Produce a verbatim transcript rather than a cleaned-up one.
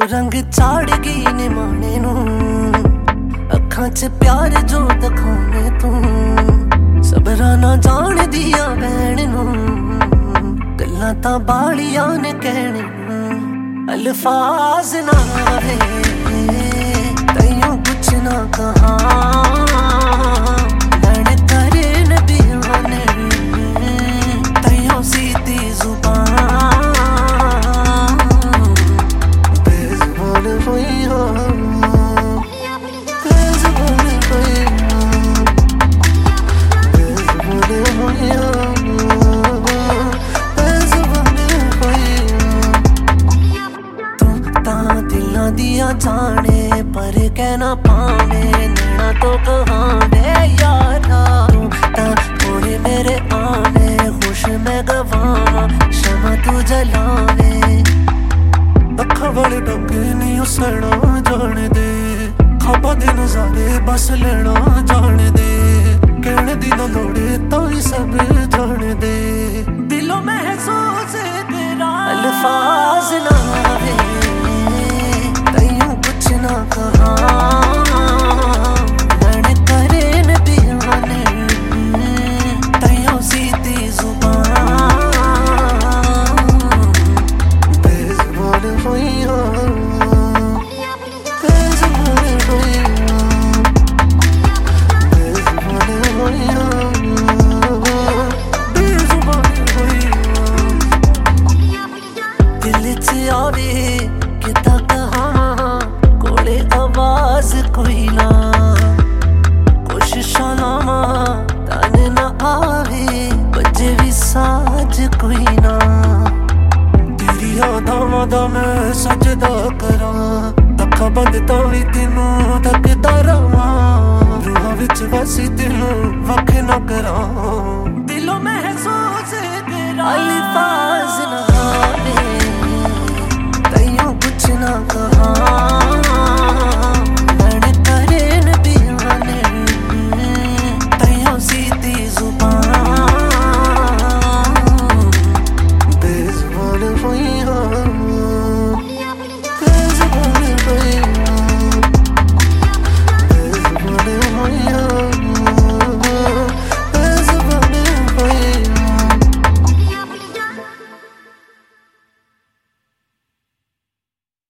रंग चाड़ गई ने माने नू, अखां च प्यार जो दिखाने तू। सबरा ना जान दिया भैन नू, गल्लां तां बालियां ने कहने नू। अल्फाज ना आवे तैयों कुछ ना कहा, लड़ करे नबियां ने तैयों सीधी जुबान। बेज़ुबान हुई हो, बेज़ुबान हुई हो, बेज़ुबान हुई हो, बेज़ुबान हुई हो। तू तां दिलां दियां जाने पर कहना पाने, नैना तो कहाने यारा। तू तां थोड़े मेरे आने, खुश मैं गवावां शमा तू जलावे। अखा वाले डोके नहीं उसना जाने दे, खाबा दे नजारे बस लेना जाने दे। कहने दी ना लोड़े तो ही सब जाने दे, दिलों महसूस तेरा अल्फाज ना आवे तैयों कुछ ना कहा, लड़ करे नबियां ने तैयों सीधी जुबान। बेज़ुबान हुई हो, बेज़ुबान हुई हो, बेज़ुबान हुई हो, बेज़ुबान हुई हो। दिल च आवे किता कहां, कोले आवाज कोई ना। कोशिशां लावां तन ना आवे, बजे भी साज कोई ना। तेरी यादां दा मैं सजदा करां, अखां बंद तां भी तेनू तकदा रहां। रूहां विच वसी तेनू वख ना करां।